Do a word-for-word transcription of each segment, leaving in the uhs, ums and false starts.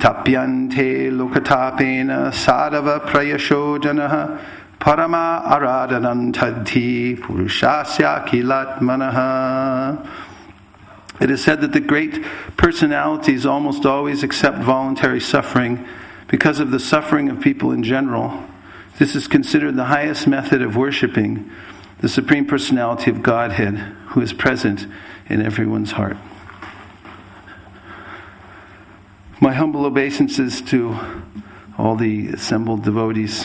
tapyante lokatapena sadava prayasho janaha parama aradanantadhi purushasya kilatmanaha. It is said that the great personalities almost always accept voluntary suffering because of the suffering of people in general. This is considered the highest method of worshiping the Supreme Personality of Godhead, who is present in everyone's heart. My humble obeisances to all the assembled devotees.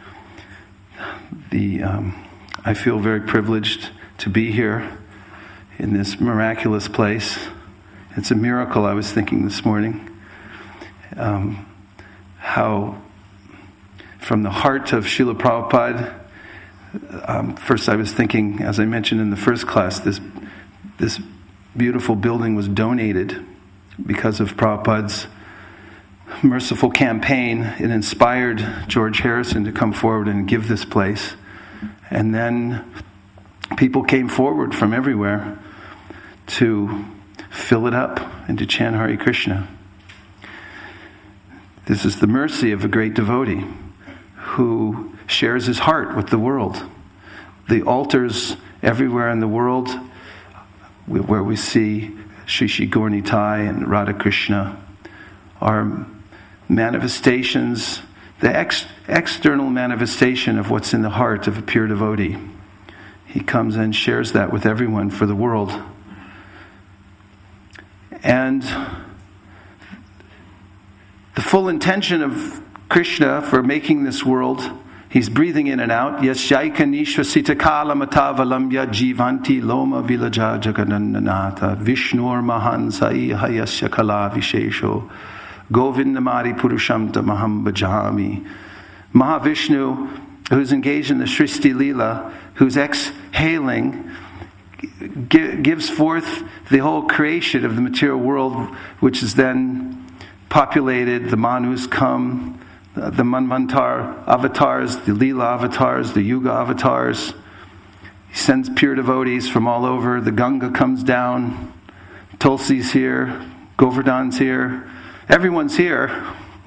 The um, I feel very privileged to be here in this miraculous place. It's a miracle, I was thinking this morning. Um, how from the heart of Srila Prabhupada, um, first I was thinking, as I mentioned in the first class, this this beautiful building was donated because of Prabhupada's merciful campaign. It inspired George Harrison to come forward and give this place. And then people came forward from everywhere to fill it up and to chant Hare Krishna. This is the mercy of a great devotee who shares his heart with the world. The altars everywhere in the world where we see Shri Shri Gaur Nitai and Radha Krishna are manifestations, the ex- external manifestation of what's in the heart of a pure devotee. He comes and shares that with everyone for the world. And the full intention of Krishna for making this world, he's breathing in and out. Yasyaika nishvasita kalamatavalamya jivanti loma vilaja jaganananata vishnur mahansai hayasya kala vishesho govindamari purusham tamaham bhajami. Mahavishnu, who's engaged in the Srishti Leela, who's exhaling, gives forth the whole creation of the material world, which is then populated. The Manus come, the Manvantar avatars, the Leela avatars, the Yuga avatars. He sends pure devotees from all over. The Ganga comes down. Tulsi's here. Govardhan's here. Everyone's here.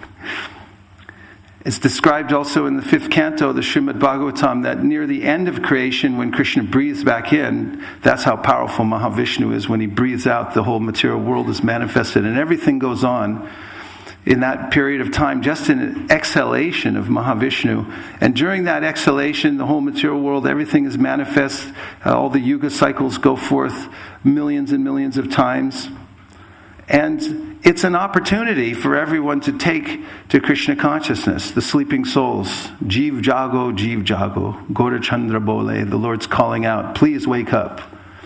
It's described also in the fifth canto, the Srimad Bhagavatam, that near the end of creation, when Krishna breathes back in, that's how powerful Mahavishnu is. When he breathes out, the whole material world is manifested, and everything goes on in that period of time, just in an exhalation of Mahavishnu. And during that exhalation, the whole material world, everything is manifest. Uh, all the yuga cycles go forth millions and millions of times. And it's an opportunity for everyone to take to Krishna consciousness, the sleeping souls. Jeev Jago, Jeev Jago. Gaura Chandra Bole, the Lord's calling out, please wake up.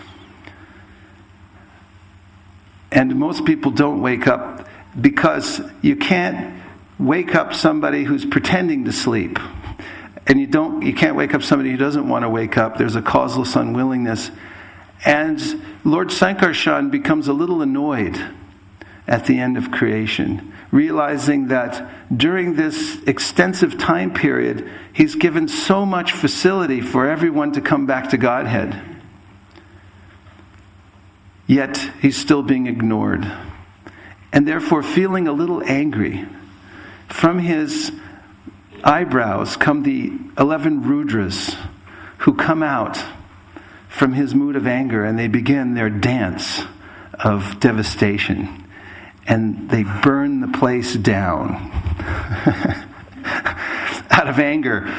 And most people don't wake up because you can't wake up somebody who's pretending to sleep. And you don't you can't wake up somebody who doesn't want to wake up. There's a causeless unwillingness. And Lord Sankarshan becomes a little annoyed at the end of creation, realizing that during this extensive time period, he's given so much facility for everyone to come back to Godhead. Yet he's still being ignored. And therefore feeling a little angry. From his eyebrows come the eleven Rudras who come out from his mood of anger, and they begin their dance of devastation. And they burn the place down out of anger.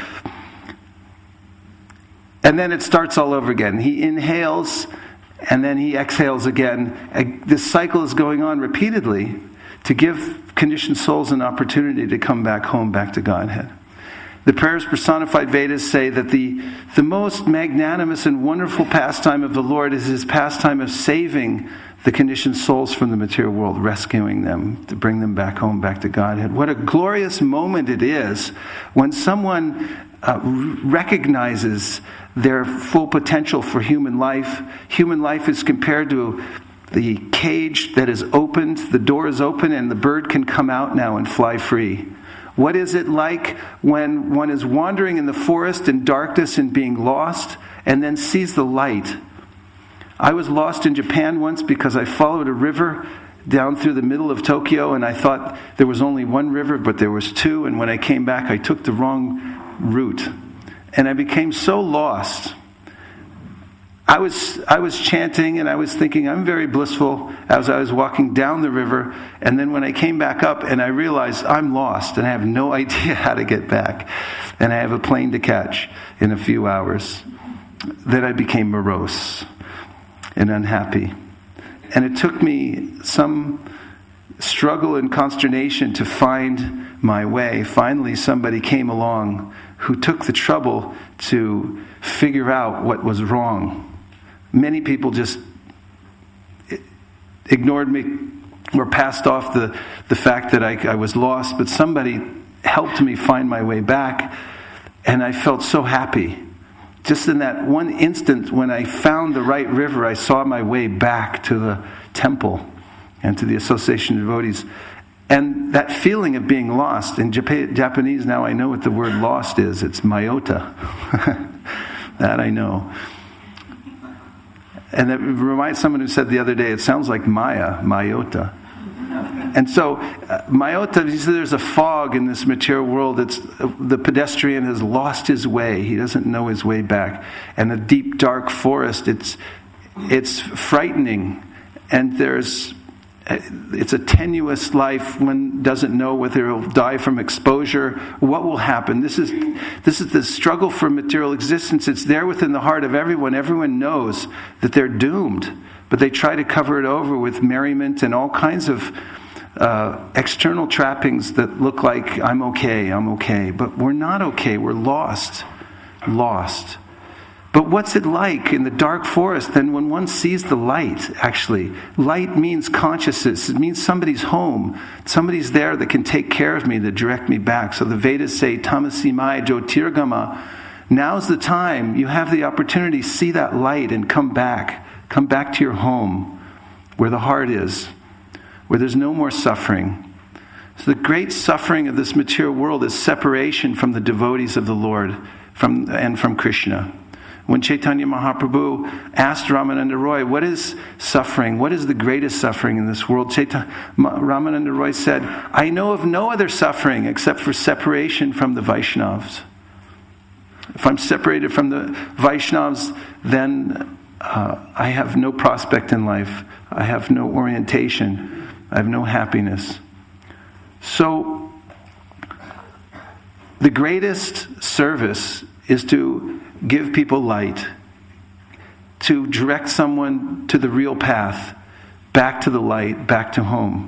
And then it starts all over again. He inhales and then he exhales again. This cycle is going on repeatedly to give conditioned souls an opportunity to come back home, back to Godhead. The prayers personified Vedas say that the, the most magnanimous and wonderful pastime of the Lord is his pastime of saving the conditioned souls from the material world, rescuing them to bring them back home, back to Godhead. What a glorious moment it is when someone uh, recognizes their full potential for human life. Human life is compared to the cage that is opened, the door is open, and the bird can come out now and fly free. What is it like when one is wandering in the forest in darkness and being lost, and then sees the light? I was lost in Japan once because I followed a river down through the middle of Tokyo, and I thought there was only one river, but there was two, and when I came back, I took the wrong route. And I became so lost. I was I was chanting, and I was thinking, I'm very blissful as I was walking down the river, and then when I came back up, and I realized I'm lost, and I have no idea how to get back, and I have a plane to catch in a few hours. Then I became morose and unhappy. And it took me some struggle and consternation to find my way. Finally, somebody came along who took the trouble to figure out what was wrong. Many people just ignored me or passed off the, the fact that I, I was lost, but somebody helped me find my way back, and I felt so happy. Just in that one instant when I found the right river, I saw my way back to the temple and to the Association of Devotees. And that feeling of being lost, in Jap- Japanese now I know what the word lost is. It's mayota. That I know. And it reminds someone who said the other day, it sounds like Maya, mayota. And so, uh, mayota, he said there's a fog in this material world. It's, uh, the pedestrian has lost his way. He doesn't know his way back. And the deep, dark forest, it's it's frightening. And there's, uh, it's a tenuous life. One doesn't know whether he'll die from exposure. What will happen? This is, this is the struggle for material existence. It's there within the heart of everyone. Everyone knows that they're doomed. But they try to cover it over with merriment and all kinds of uh, external trappings that look like, I'm okay, I'm okay. But we're not okay, we're lost. Lost. But what's it like in the dark forest then when one sees the light, actually? Light means consciousness. It means somebody's home. Somebody's there that can take care of me, that direct me back. So the Vedas say, Tamasi Maya Jyotirgama. Now's the time. You have the opportunity to see that light and come back. Come back to your home, where the heart is, where there's no more suffering. So the great suffering of this material world is separation from the devotees of the Lord from, and from Krishna. When Chaitanya Mahaprabhu asked Ramananda Roy, what is suffering? What is the greatest suffering in this world? Chaitanya, Ramananda Roy said, I know of no other suffering except for separation from the Vaishnavas. If I'm separated from the Vaishnavas, then Uh, I have no prospect in life. I have no orientation. I have no happiness. So, the greatest service is to give people light, to direct someone to the real path, back to the light, back to home.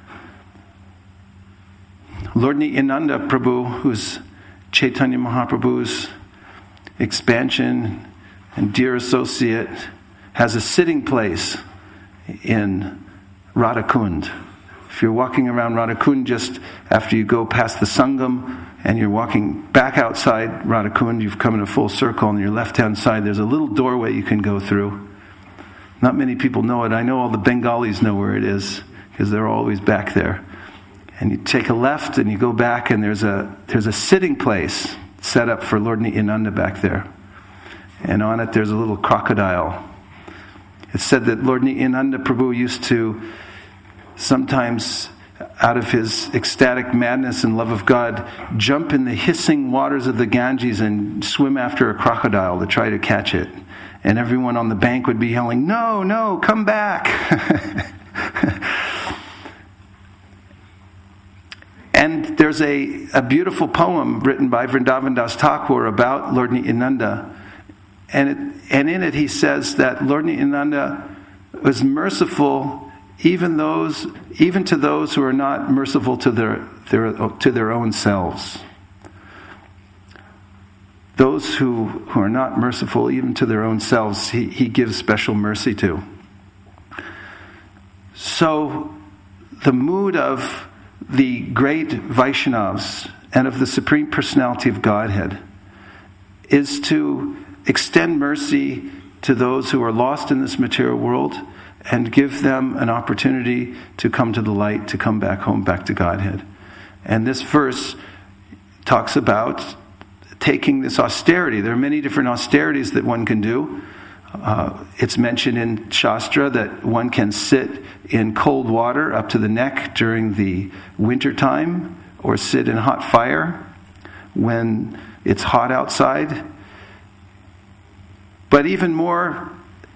Lord Nityananda Prabhu, who's Chaitanya Mahaprabhu's expansion and dear associate, has a sitting place in Radhakund. If you're walking around Radhakund just after you go past the Sangam and you're walking back outside Radhakund, you've come in a full circle. On your left-hand side, there's a little doorway you can go through. Not many people know it. I know all the Bengalis know where it is because they're always back there. And you take a left and you go back, and there's a there's a sitting place set up for Lord Nityananda back there. And on it there's a little crocodile. It's said that Lord Nityananda Prabhu used to sometimes, out of his ecstatic madness and love of God, jump in the hissing waters of the Ganges and swim after a crocodile to try to catch it. And everyone on the bank would be yelling, no, no, come back. And there's a, a beautiful poem written by Vrindavan Das Thakur about Lord Nityananda. And, it, and in it he says that Lord Nityananda was merciful even those, even to those who are not merciful to their, their to their own selves. Those who, who are not merciful even to their own selves, he, he gives special mercy to. So the mood of the great Vaishnavas and of the Supreme Personality of Godhead is to extend mercy to those who are lost in this material world and give them an opportunity to come to the light, to come back home, back to Godhead. And this verse talks about taking this austerity. There are many different austerities that one can do. Uh, it's mentioned in Shastra that one can sit in cold water up to the neck during the winter time, or sit in hot fire when it's hot outside. But even more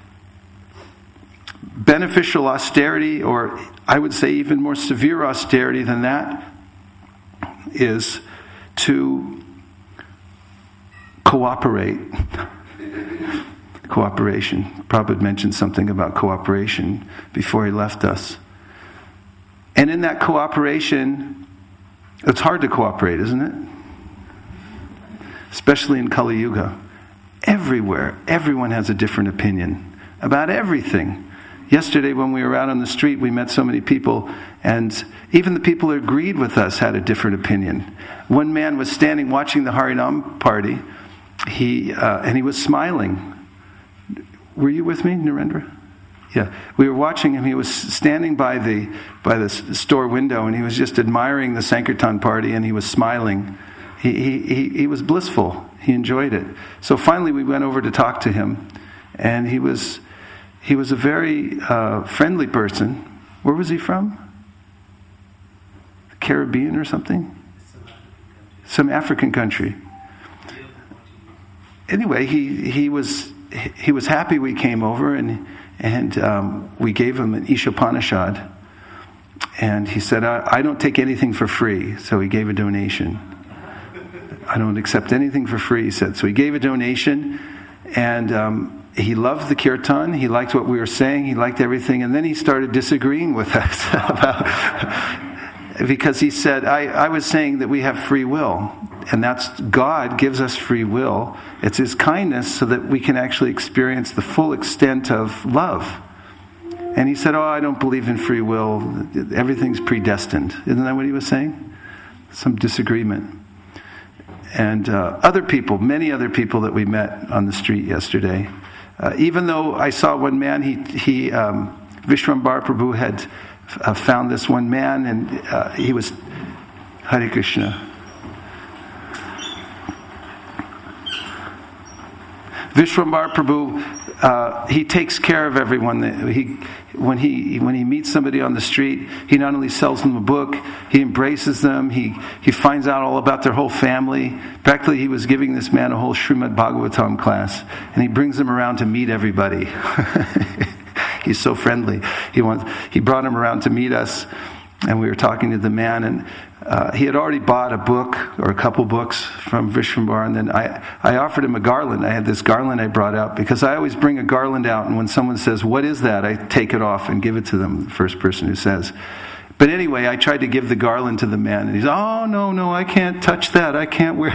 beneficial austerity, or I would say even more severe austerity than that, is to cooperate. Cooperation. Prabhupada mentioned something about cooperation before he left us. And in that cooperation, it's hard to cooperate, isn't it? Especially in Kali Yuga. Everywhere, everyone has a different opinion about everything. Yesterday when we were out on the street, we met so many people, and even the people who agreed with us had a different opinion. One man was standing watching the Harinam party, he uh, and he was smiling. Were you with me, Narendra? Yeah, we were watching him. He was standing by the by the store window, and he was just admiring the Sankirtan party, and he was smiling. He he he, he was blissful. He enjoyed it. So finally, we went over to talk to him, and he was he was a very uh, friendly person. Where was he from? The Caribbean or something? Some African country. Anyway, he he was he was happy we came over, and and um, we gave him an Ishopanishad, and he said, I, I don't take anything for free, so he gave a donation. I don't accept anything for free, he said. So he gave a donation, and um, he loved the kirtan, he liked what we were saying, he liked everything, and then he started disagreeing with us about because he said, I, I was saying that we have free will, and that's God gives us free will. It's His kindness so that we can actually experience the full extent of love. And he said, oh, I don't believe in free will. Everything's predestined. Isn't that what he was saying? Some disagreement. And uh, other people, many other people that we met on the street yesterday, uh, even though I saw one man, he, he um, Vishwambar Prabhu had uh, found this one man, and uh, he was, Hare Krishna. Vishwambar Prabhu, uh, he takes care of everyone. He, when he when he meets somebody on the street, he not only sells them a book, he embraces them. He he finds out all about their whole family. Practically, he was giving this man a whole Srimad Bhagavatam class, and he brings him around to meet everybody. He's so friendly. He wants. He brought him around to meet us, and we were talking to the man, and uh, he had already bought a book or a couple books from Vishwambar, and then I, I offered him a garland. I had this garland I brought out, because I always bring a garland out, and when someone says, what is that? I take it off and give it to them, the first person who says. But anyway, I tried to give the garland to the man, and he's, oh, no, no, I can't touch that. I can't wear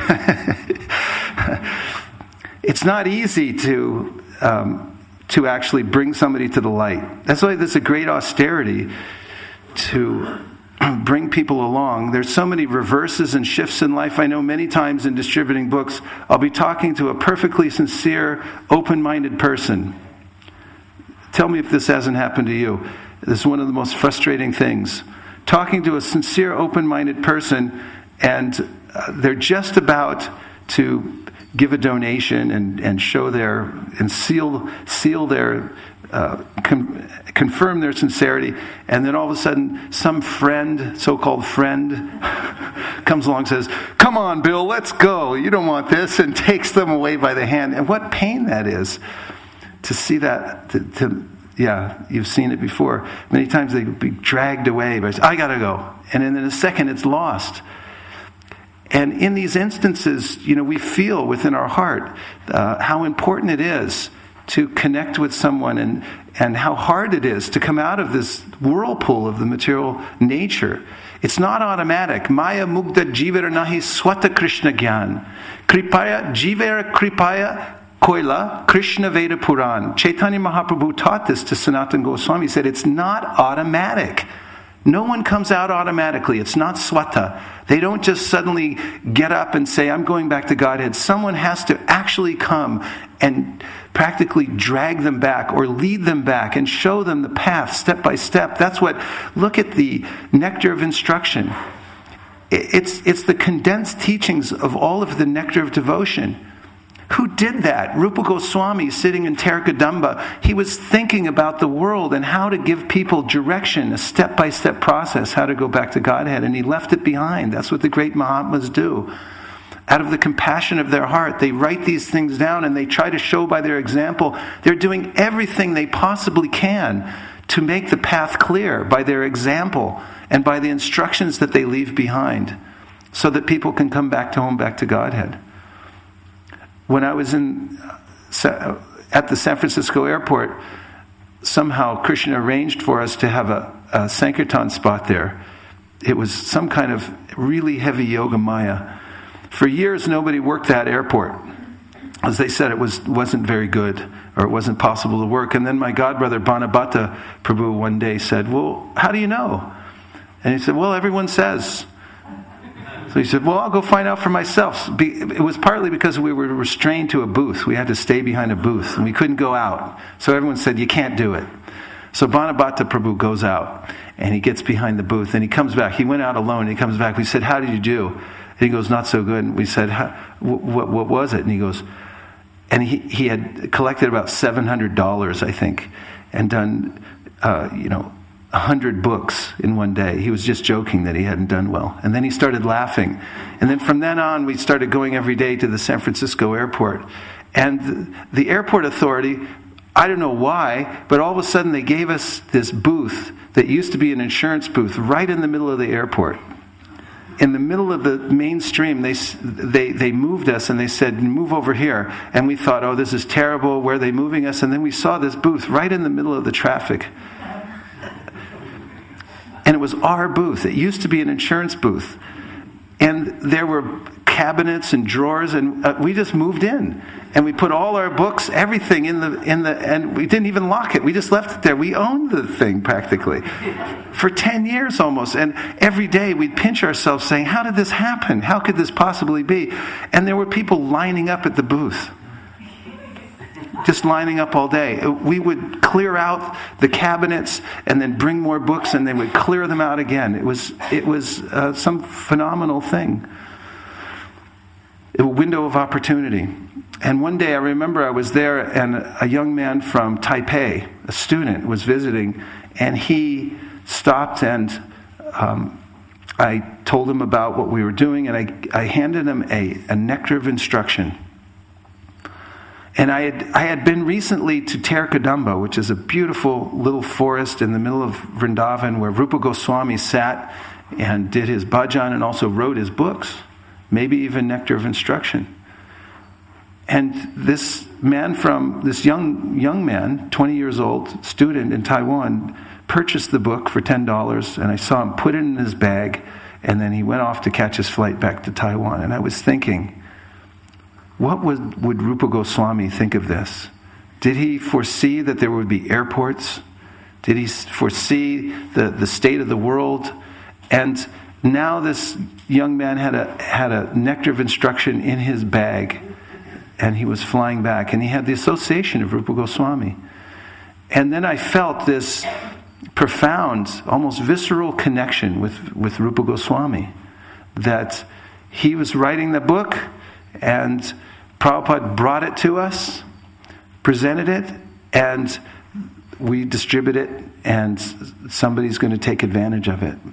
It's not easy to... Um, to actually bring somebody to the light. That's why there's a great austerity to bring people along. There's so many reverses and shifts in life. I know many times in distributing books, I'll be talking to a perfectly sincere, open-minded person. Tell me if this hasn't happened to you. This is one of the most frustrating things. Talking to a sincere, open-minded person, and uh, they're just about to give a donation and, and show their, and seal seal their, uh, con, confirm their sincerity, and then all of a sudden some friend, so-called friend, comes along and says, come on, Bill, let's go, you don't want this, and takes them away by the hand. And what pain that is to see that, to, to yeah, you've seen it before. Many times they be dragged away by, I gotta go, and in a second it's lost. And in these instances, you know, we feel within our heart uh, how important it is to connect with someone, and, and how hard it is to come out of this whirlpool of the material nature. It's not automatic. Maya mugda jivera nahi swata Krishna gyan. Kripaya jivera kripaya koila Krishna Veda Puran. Chaitanya Mahaprabhu taught this to Sanatana Goswami. He said it's not automatic. No one comes out automatically. It's not swata. They don't just suddenly get up and say, I'm going back to Godhead. Someone has to actually come and practically drag them back or lead them back and show them the path step by step. That's what, look at the nectar of instruction. It's, it's the condensed teachings of all of the nectar of devotion. Who did that? Rupa Goswami, sitting in Terkadamba, he was thinking about the world and how to give people direction, a step-by-step process, how to go back to Godhead, and he left it behind. That's what the great Mahatmas do. Out of the compassion of their heart, they write these things down and they try to show by their example they're doing everything they possibly can to make the path clear by their example and by the instructions that they leave behind so that people can come back to home, back to Godhead. When I was in at the San Francisco airport, somehow Krishna arranged for us to have a, a Sankirtan spot there. It was some kind of really heavy yoga maya. For years, nobody worked that airport. As they said, it was, wasn't very good, or it wasn't possible to work. And then my godbrother, Banabhata Prabhu, one day said, well, how do you know? And he said, well, everyone says. So he said, well, I'll go find out for myself. It was partly because we were restrained to a booth. We had to stay behind a booth, and we couldn't go out. So everyone said, you can't do it. So Banabhata Prabhu goes out, and he gets behind the booth, and he comes back. He went out alone, and he comes back. We said, how did you do? And he goes, not so good. And we said, what, what was it? And he goes, and he, he had collected about seven hundred dollars, I think, and done, uh, you know, one hundred books in one day. He was just joking that he hadn't done well. And then he started laughing. And then from then on, we started going every day to the San Francisco airport. And the airport authority, I don't know why, but all of a sudden they gave us this booth that used to be an insurance booth right in the middle of the airport. In the middle of the mainstream, they, they they moved us and they said, move over here. And we thought, oh, this is terrible. Where are they moving us? And then we saw this booth right in the middle of the traffic. And it was our booth. It used to be an insurance booth. And there were cabinets and drawers, and uh, we just moved in. And we put all our books, everything in the, in the, and we didn't even lock it. We just left it there. We owned the thing practically for ten years almost. And every day we'd pinch ourselves saying, how did this happen? How could this possibly be? And there were people lining up at the booth. Just lining up all day. We would clear out the cabinets and then bring more books, and they would clear them out again. It was it was uh, some phenomenal thing. A window of opportunity. And one day I remember I was there, and a young man from Taipei, a student, was visiting, and he stopped, and um, I told him about what we were doing, and I, I handed him a, a nectar of instruction. And I had I had been recently to Terkadamba, which is a beautiful little forest in the middle of Vrindavan, where Rupa Goswami sat and did his bhajan and also wrote his books, maybe even Nectar of Instruction. And this man from, this young young man, twenty years old, student in Taiwan, purchased the book for ten dollars, and I saw him put it in his bag, and then he went off to catch his flight back to Taiwan. And I was thinking, what would, would Rupa Goswami think of this? Did he foresee that there would be airports? Did he foresee the, the state of the world? And now this young man had a had a nectar of instruction in his bag, and he was flying back, and he had the association of Rupa Goswami. And then I felt this profound, almost visceral connection with, with Rupa Goswami, that he was writing the book, and Prabhupada brought it to us, presented it, and we distribute it, and somebody's going to take advantage of it.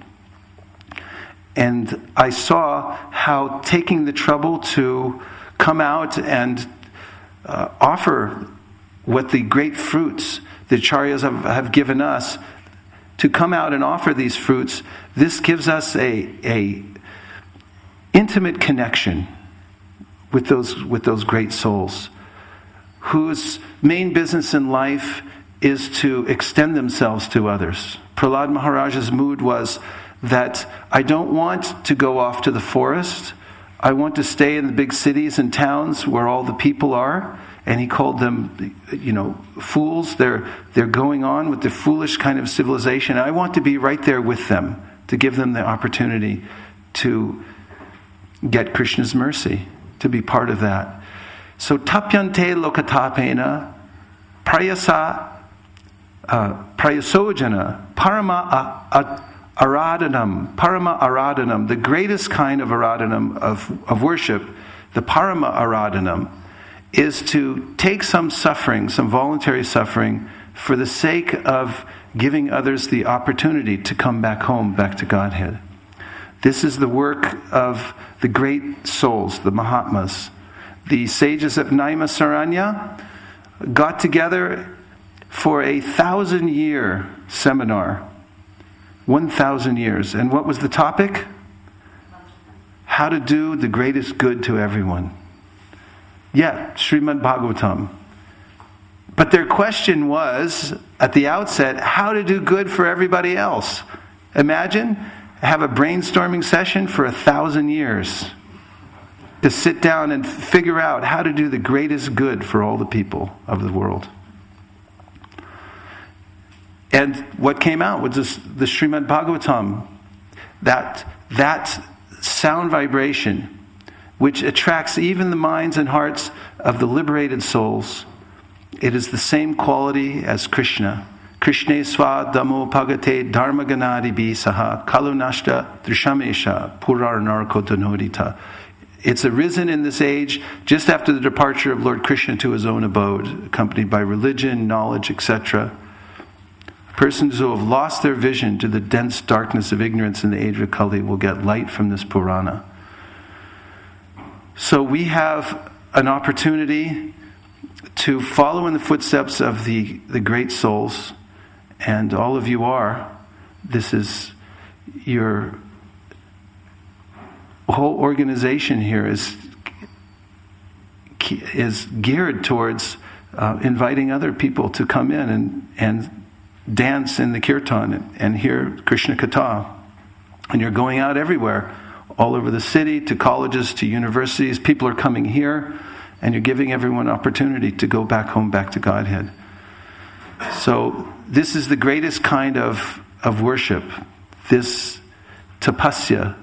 And I saw how taking the trouble to come out and uh, offer what the great fruits the Acharyas have, have given us, to come out and offer these fruits, this gives us a, a intimate connection with those with those great souls whose main business in life is to extend themselves to others. Prahlad Maharaj's mood was that I don't want to go off to the forest. I want to stay in the big cities and towns where all the people are. And he called them, you know, fools. They're they're going on with the foolish kind of civilization. I want to be right there with them, to give them the opportunity to get Krishna's mercy, to be part of that. So tapyante lokatapena prayasa uh, prayasojana parama a, aradhanam, parama aradhanam, the greatest kind of aradhanam of, of worship, the parama aradhanam, is to take some suffering, some voluntary suffering, for the sake of giving others the opportunity to come back home, back to Godhead. This is the work of the great souls, the Mahatmas. The sages of Naimisaranya got together for a thousand-year seminar. One thousand years. And what was the topic? How to do the greatest good to everyone. Yeah, Srimad Bhagavatam. But their question was, at the outset, how to do good for everybody else. Imagine, have a brainstorming session for a thousand years to sit down and figure out how to do the greatest good for all the people of the world. And what came out was this, the Srimad Bhagavatam, that, that sound vibration, which attracts even the minds and hearts of the liberated souls. It is the same quality as Krishna. Krishna sva damo pagate dharma ganadi bi saha kalunashta drishamesha purar narko danodita. It's arisen in this age just after the departure of Lord Krishna to his own abode, accompanied by religion, knowledge, et cetera. Persons who have lost their vision to the dense darkness of ignorance in the age of Kali will get light from this Purana. So we have an opportunity to follow in the footsteps of the, the great souls, and all of you are. This is your whole organization here is is geared towards uh, inviting other people to come in and, and dance in the kirtan and, and hear Krishna Katha. And you're going out everywhere, all over the city, to colleges, to universities. People are coming here, and you're giving everyone opportunity to go back home, back to Godhead. So this is the greatest kind of, of worship, this tapasya.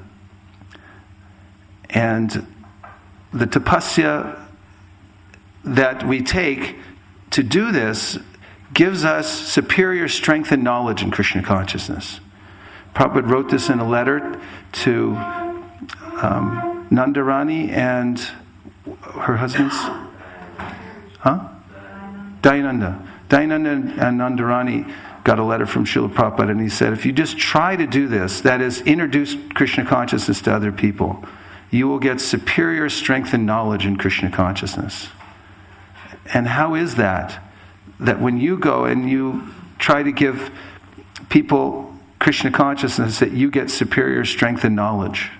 And the tapasya that we take to do this gives us superior strength and knowledge in Krishna consciousness. Prabhupada wrote this in a letter to um, Nandarani and her husband's, huh? Dayananda. Dayananda and Nandarani got a letter from Srila Prabhupada, and he said, if you just try to do this, that is, introduce Krishna consciousness to other people, you will get superior strength and knowledge in Krishna consciousness. And how is that? That when you go and you try to give people Krishna consciousness, that you get superior strength and knowledge.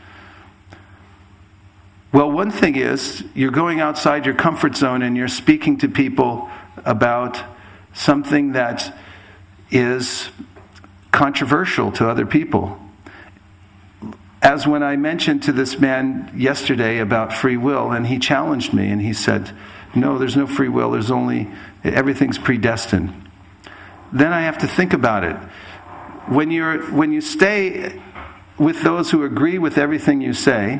Well, one thing is, you're going outside your comfort zone and you're speaking to people about something that is controversial to other people. As when I mentioned to this man yesterday about free will, and he challenged me, and he said, no, there's no free will, there's only, everything's predestined. Then I have to think about it. When you're when you stay with those who agree with everything you say,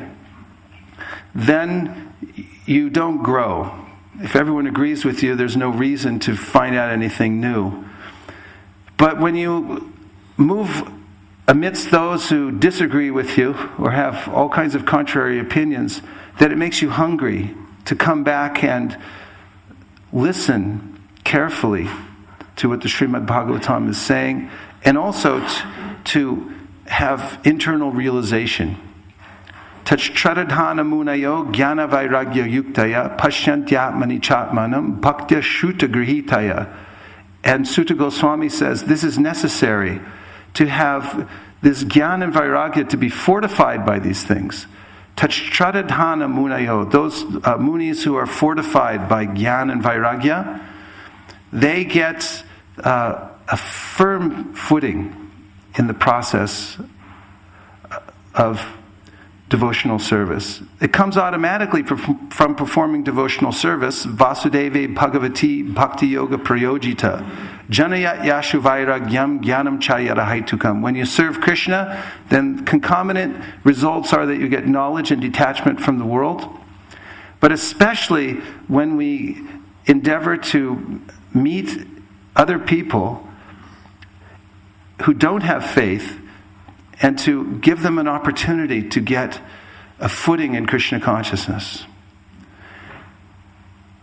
then you don't grow. If everyone agrees with you, there's no reason to find out anything new. But when you move amidst those who disagree with you or have all kinds of contrary opinions, that it makes you hungry to come back and listen carefully to what the Srimad Bhagavatam is saying, and also t- to have internal realization. Tachcharadhana munayo jnana vairagya yuktaya pasyantyatmani chatmanam bhaktya shuta grihitaya. And Sutta Goswami says this is necessary to have this jnana and vairagya to be fortified by these things. Tachcharadhana munayo, those uh, munis who are fortified by jnana and vairagya, they get uh, a firm footing in the process of devotional service. It comes automatically from performing devotional service. Vasudeve Bhagavati Bhakti Yoga Prayojita Janayat Yashu Vairagyam Jnanam Chayarahaitukam. When you serve Krishna, then concomitant results are that you get knowledge and detachment from the world. But especially when we endeavor to meet other people who don't have faith, and to give them an opportunity to get a footing in Krishna consciousness.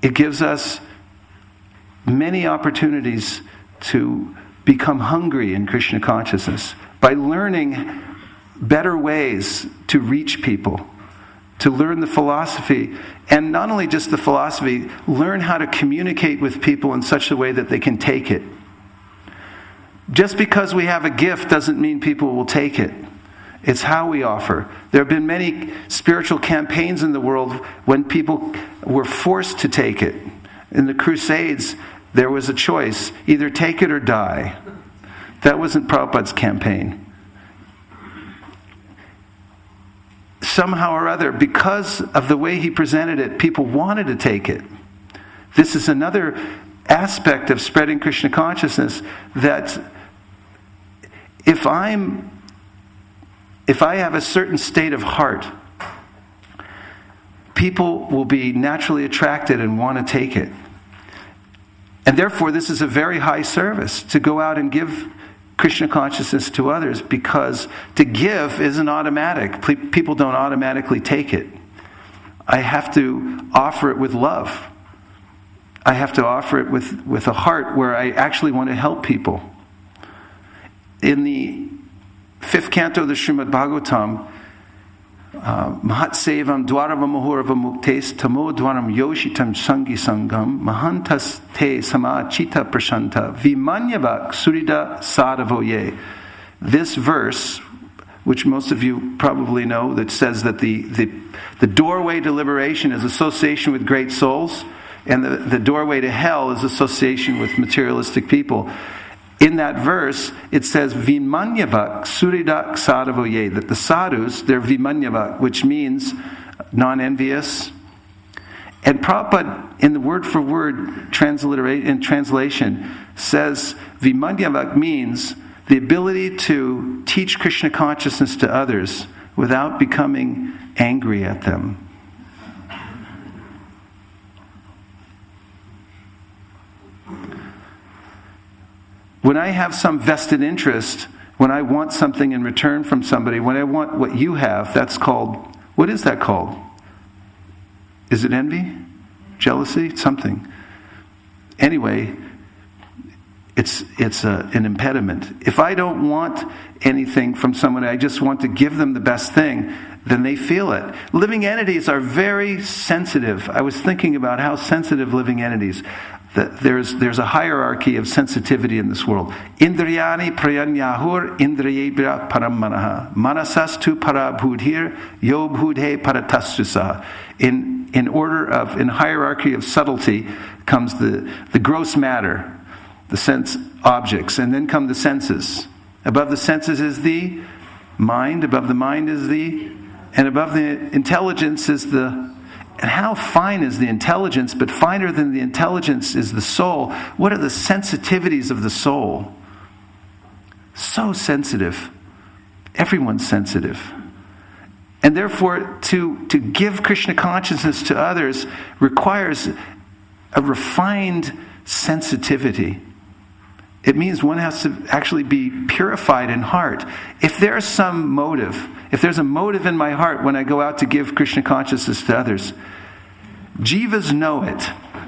it gives us many opportunities to become hungry in Krishna consciousness by learning better ways to reach people, to learn the philosophy, and not only just the philosophy, learn how to communicate with people in such a way that they can take it. Just because we have a gift doesn't mean people will take it. It's how we offer. There have been many spiritual campaigns in the world when people were forced to take it. In the Crusades, there was a choice, either take it or die. That wasn't Prabhupada's campaign. Somehow or other, because of the way he presented it, people wanted to take it. This is another aspect of spreading Krishna consciousness, that if I'm if I have a certain state of heart, people will be naturally attracted and want to take it. And therefore, this is a very high service to go out and give Krishna consciousness to others, because to give isn't automatic. People don't automatically take it. I have to offer it with love. I have to offer it with, with a heart where I actually want to help people. In the fifth canto of the Srimad Bhagavatam, uh, Mahat Sevam Dwarava Mahurava Muktes Tamo Dwaram Yoshitam Sangi Sangam Mahantas Te Samachita Prashanta Vimanyavak Surida Sadavoye. This verse, which most of you probably know, that says that the, the, the doorway to liberation is association with great souls, and the, the doorway to hell is association with materialistic people. In that verse, it says, Vimanyavak Suridak Sadavoye, that the sadhus, they're Vimanyavak, which means non-envious. And Prabhupada, in the word for word transliterate, in translation, says Vimanyavak means the ability to teach Krishna consciousness to others without becoming angry at them. When I have some vested interest, when I want something in return from somebody, when I want what you have, that's called, what is that called? Is it envy? Jealousy? Something. Anyway, it's it's a, an impediment. If I don't want anything from someone, I just want to give them the best thing, then they feel it. Living entities are very sensitive. I was thinking about how sensitive living entities. That there's there's a hierarchy of sensitivity in this world. Indriyani prayanyahur indriyebra paramanaha manasastu parabhudhir yobhudhe paratastusa. In in order of in hierarchy of subtlety comes the the gross matter, the sense objects, and then come the senses. Above the senses is the mind. Above the mind is the, and above the intelligence is the. And how fine is the intelligence, but finer than the intelligence is the soul. What are the sensitivities of the soul? So sensitive. Everyone's sensitive. And therefore, to, to give Krishna consciousness to others requires a refined sensitivity. It means one has to actually be purified in heart. If there's some motive, if there's a motive in my heart when I go out to give Krishna consciousness to others, jivas know it.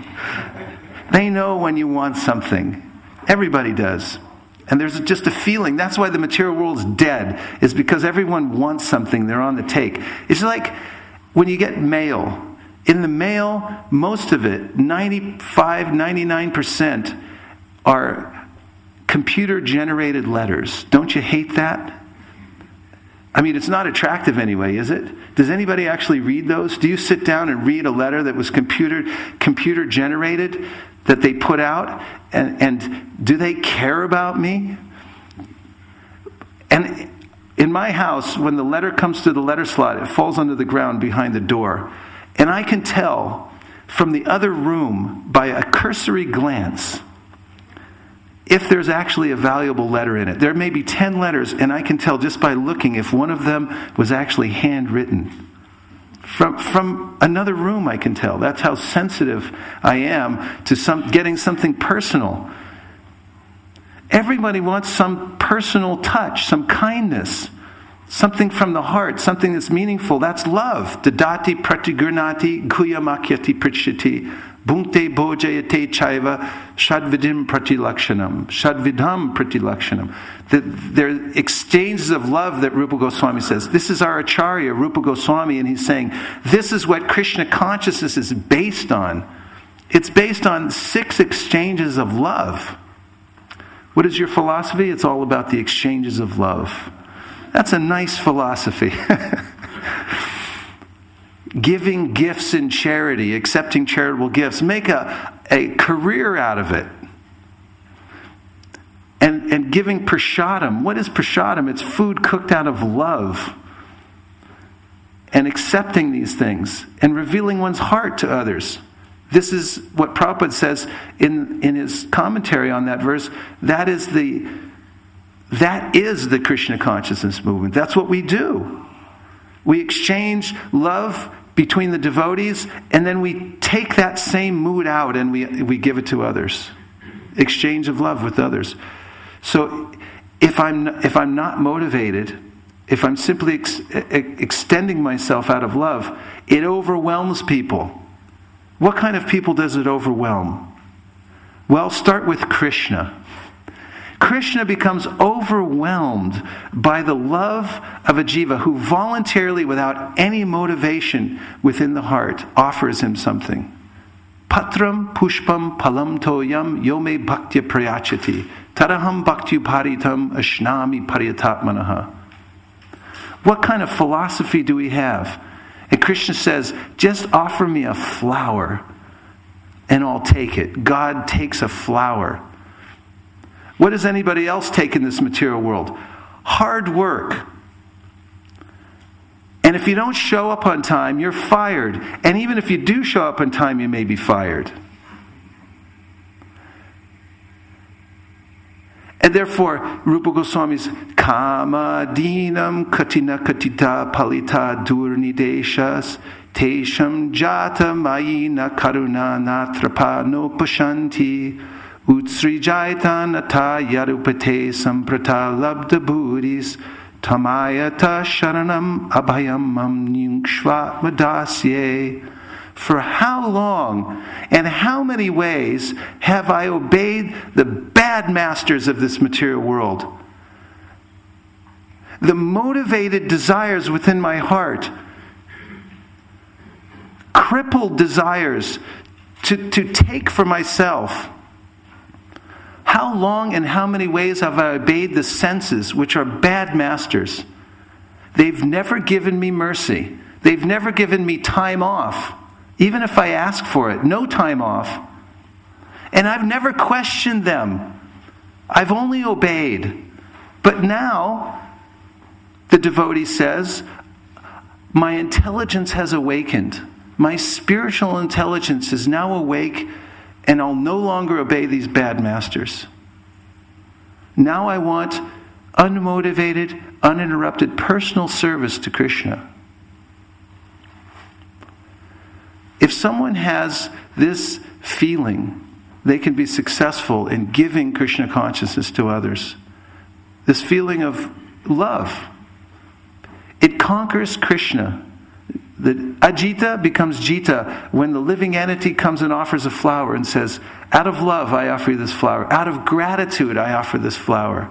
They know when you want something. Everybody does. And there's just a feeling. That's why the material world is dead, is because everyone wants something. They're on the take. It's like when you get mail. In the mail, most of it, ninety-five, ninety-nine percent, are computer-generated letters. Don't you hate that? I mean, it's not attractive anyway, is it? Does anybody actually read those? Do you sit down and read a letter that was computer computer generated, that they put out? And, and do they care about me? And in my house, when the letter comes to the letter slot, it falls under the ground behind the door. And I can tell from the other room by a cursory glance if there's actually a valuable letter in it. There may be ten letters, and I can tell just by looking if one of them was actually handwritten. From from another room I can tell. That's how sensitive I am to some getting something personal. Everybody wants some personal touch, some kindness, something from the heart, something that's meaningful. That's love. Dadati pratigurnati guyamakyati prichati Bhunkte bhojayate chaiva shadvidim pratilakshanam. Shadvidham pratilakshanam. The, there are exchanges of love that Rupa Goswami says. This is our Acharya, Rupa Goswami, and he's saying, this is what Krishna consciousness is based on. It's based on six exchanges of love. What is your philosophy? It's all about the exchanges of love. That's a nice philosophy. Giving gifts in charity, accepting charitable gifts. Make a, a career out of it. And, and giving prasadam. What is prasadam? It's food cooked out of love. And accepting these things. And revealing one's heart to others. This is what Prabhupada says in, in his commentary on that verse. That is the that is the Krishna consciousness movement. That's what we do. We exchange love between the devotees, and then we take that same mood out and we we give it to others. Exchange of love with others. So if I'm if I'm not motivated, if I'm simply ex- extending myself out of love, it overwhelms people. What kind of people does it overwhelm? Well, start with Krishna. Krishna becomes overwhelmed by the love of a jiva who voluntarily, without any motivation within the heart, offers him something. Patram pushpam palam toyam yome bhaktya prayachati taraham bhaktyuparitam ashnami pariyatatmanaha. What kind of philosophy do we have? And Krishna says, just offer me a flower and I'll take it. God takes a flower. What does anybody else take in this material world? Hard work. And if you don't show up on time, you're fired. And even if you do show up on time, you may be fired. And therefore, Rupa Goswami's Kama Dinam Katina Katita Palita Durnideshas Tesham Jata Mayina Karuna Natrapa No Pashanti Utsrijaita Nata Yarupate Samprata Labda Buddhis Tamayata Sharanam Abhayam Nyungshva Madasye. For how long and how many ways have I obeyed the bad masters of this material world? The motivated desires within my heart, crippled desires to, to take for myself. How long and how many ways have I obeyed the senses, which are bad masters? They've never given me mercy. They've never given me time off. Even if I ask for it, no time off. And I've never questioned them. I've only obeyed. But now, the devotee says, my intelligence has awakened. My spiritual intelligence is now awake, and I'll no longer obey these bad masters. Now I want unmotivated, uninterrupted personal service to Krishna. If someone has this feeling, they can be successful in giving Krishna consciousness to others. This feeling of love. It conquers Krishna. The Ajita becomes Jita when the living entity comes and offers a flower and says, out of love I offer you this flower. Out of gratitude I offer this flower.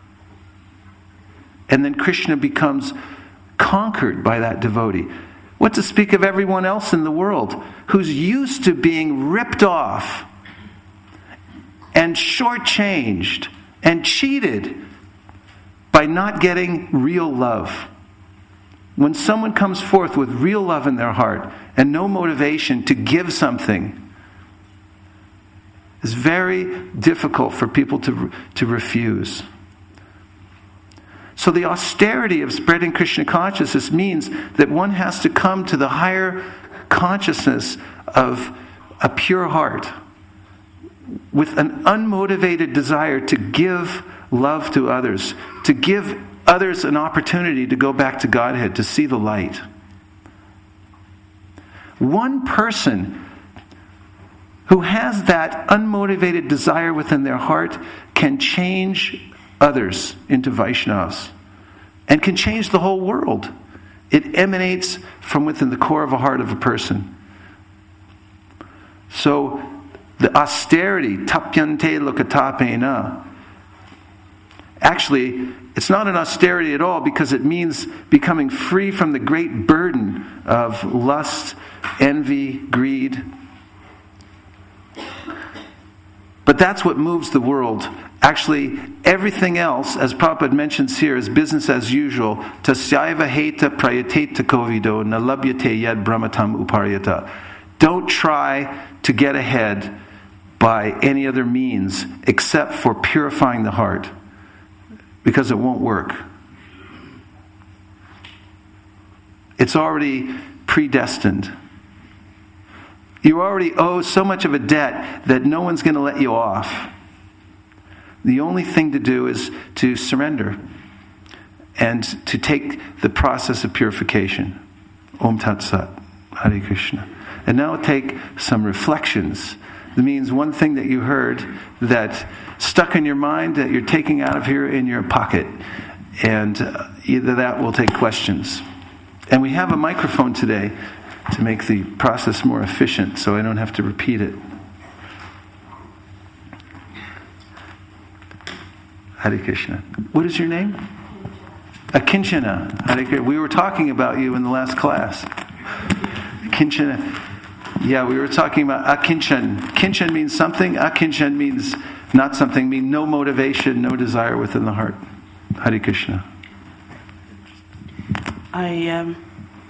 And then Krishna becomes conquered by that devotee. What to speak of everyone else in the world who's used to being ripped off and shortchanged and cheated by not getting real love. When someone comes forth with real love in their heart and no motivation to give something, it's very difficult for people to, to refuse. So the austerity of spreading Krishna consciousness means that one has to come to the higher consciousness of a pure heart with an unmotivated desire to give love to others, to give others an opportunity to go back to Godhead, to see the light. One person who has that unmotivated desire within their heart can change others into Vaishnavas and can change the whole world. It emanates from within the core of a heart of a person. So the austerity, tapyante lokatapena, actually, it's not an austerity at all because it means becoming free from the great burden of lust, envy, greed. But that's what moves the world. Actually, everything else, as Prabhupada mentions here, is business as usual. Tasyaiva heta prayateta kovido nalabhyate yad brahmatam uparyata. Don't try to get ahead by any other means except for purifying the heart, because it won't work. It's already predestined. You already owe so much of a debt that no one's going to let you off. The only thing to do is to surrender and to take the process of purification. Om Tat Sat. Hare Krishna. And now take some reflections. That means one thing that you heard that stuck in your mind that you're taking out of here in your pocket. And uh, either that will take questions. And we have a microphone today to make the process more efficient so I don't have to repeat it. Hare Krishna. What is your name? Akinchana. Hare Krishna. We were talking about you in the last class. Akinchana. Yeah, we were talking about akinchan. Kinchan means something. Akinchan means not something. Means no motivation, no desire within the heart. Hare Krishna. I um,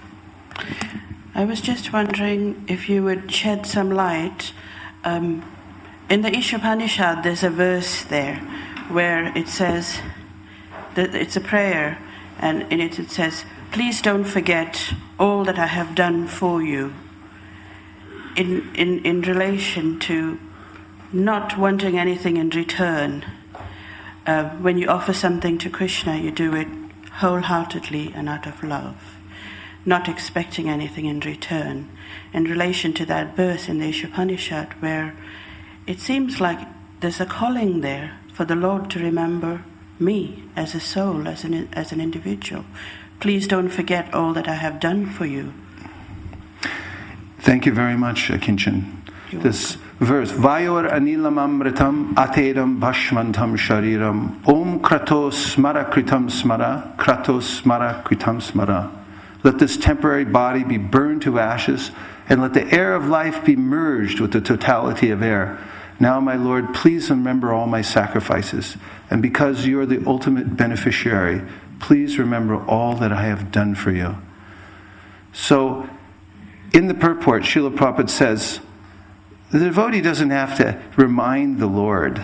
I was just wondering if you would shed some light. Um, in the Ishopanishad, there's a verse there where it says that it's a prayer, and in it it says, "Please don't forget all that I have done for you." In, in, in relation to not wanting anything in return. Uh, when you offer something to Krishna, you do it wholeheartedly and out of love, not expecting anything in return. In relation to that verse in the Ishopanishad, where it seems like there's a calling there for the Lord to remember me as a soul, as an, as an individual. Please don't forget all that I have done for you. Thank you very much, Kinchan. This verse, Vayor anilam amritam atedam bhashmantam shariram om kratos smara kritam smara kratos smara kritam smara. Let this temporary body be burned to ashes, and let the air of life be merged with the totality of air. Now, my Lord, please remember all my sacrifices, and because you are the ultimate beneficiary, please remember all that I have done for you. So, in the purport, Srila Prabhupada says, the devotee doesn't have to remind the Lord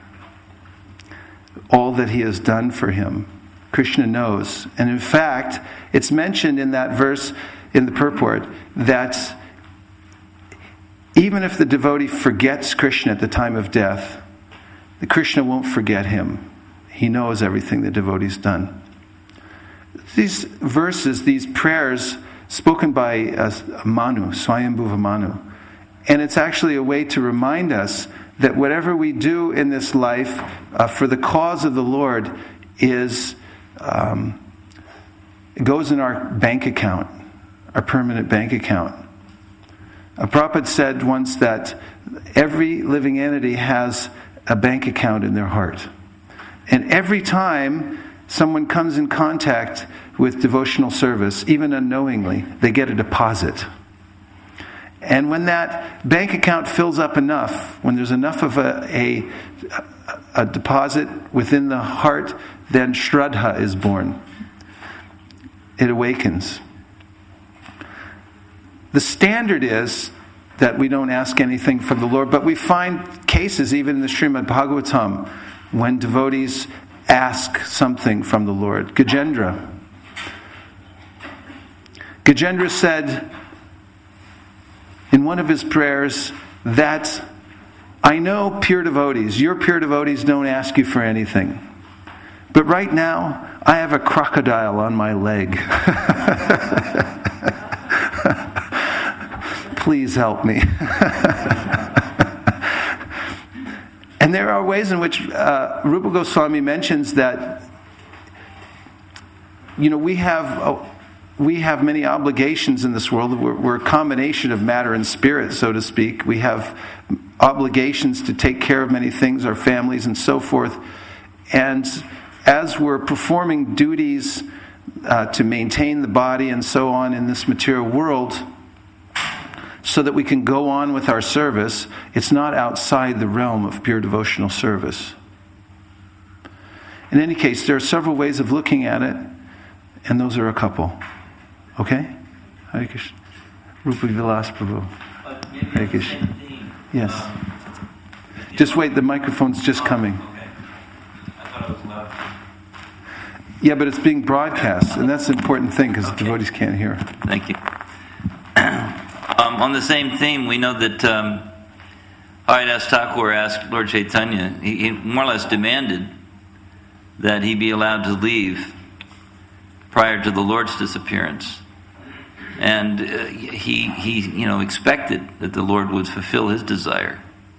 all that he has done for him. Krishna knows. And in fact, it's mentioned in that verse in the purport that even if the devotee forgets Krishna at the time of death, the Krishna won't forget him. He knows everything the devotee's done. These verses, these prayers, spoken by uh, Manu, Swayambhuva Manu. And it's actually a way to remind us that whatever we do in this life uh, for the cause of the Lord is um, it goes in our bank account, our permanent bank account. Uh, Prabhupada said once that every living entity has a bank account in their heart. And every time someone comes in contact with devotional service, even unknowingly, they get a deposit. And when that bank account fills up enough, when there's enough of a, a, a deposit within the heart, then Shraddha is born. It awakens. The standard is that we don't ask anything from the Lord, but we find cases, even in the Srimad Bhagavatam, when devotees ask something from the Lord. Gajendra. Gajendra said in one of his prayers that I know pure devotees, your pure devotees don't ask you for anything. But right now, I have a crocodile on my leg. Please help me. And there are ways in which uh, Rupa Goswami mentions that, you know, we have a, we have many obligations in this world. We're, we're a combination of matter and spirit, so to speak. We have obligations to take care of many things, our families and so forth. And as we're performing duties uh, to maintain the body and so on in this material world, so that we can go on with our service, it's not outside the realm of pure devotional service. In any case, there are several ways of looking at it, and those are a couple. Okay? Hare Krishna. Rupa Vilas Prabhu. Hare Krishna. Yes. Just wait, the microphone's just coming. Okay. I thought it was loud. Yeah, but it's being broadcast, and that's an important thing because Okay. devotees can't hear. Thank you. um, on the same theme, we know that um, Haridas Thakur asked Lord Chaitanya, he, he more or less demanded that he be allowed to leave prior to the Lord's disappearance. And uh, he, he, you know, expected that the Lord would fulfill his desire.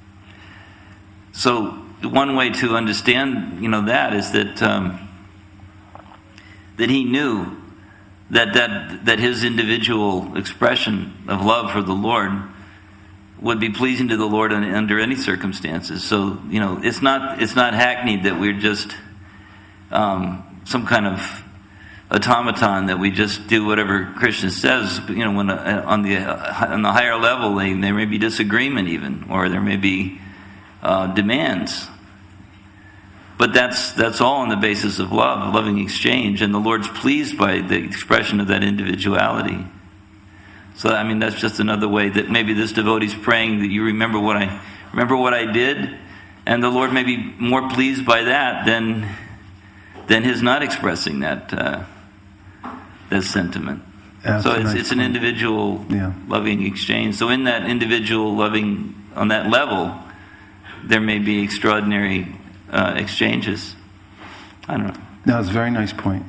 So one way to understand, you know, that is that um, that he knew that that that his individual expression of love for the Lord would be pleasing to the Lord under any circumstances. So, you know, it's not it's not hackneyed that we're just um, some kind of automaton that we just do whatever Krishna says. You know, when uh, on the uh, on the higher level, they, there may be disagreement even, or there may be uh, demands. But that's that's all on the basis of love, loving exchange, and the Lord's pleased by the expression of that individuality. So, I mean, that's just another way that maybe this devotee's praying that you remember what I remember what I did, and the Lord may be more pleased by that than than his not expressing that uh, that sentiment. Yeah, so it's nice it's an point. individual Yeah. loving exchange. So in that individual loving on that level, there may be extraordinary uh, exchanges. I don't know. No, it's a very nice point.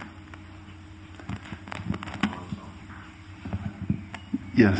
Yes.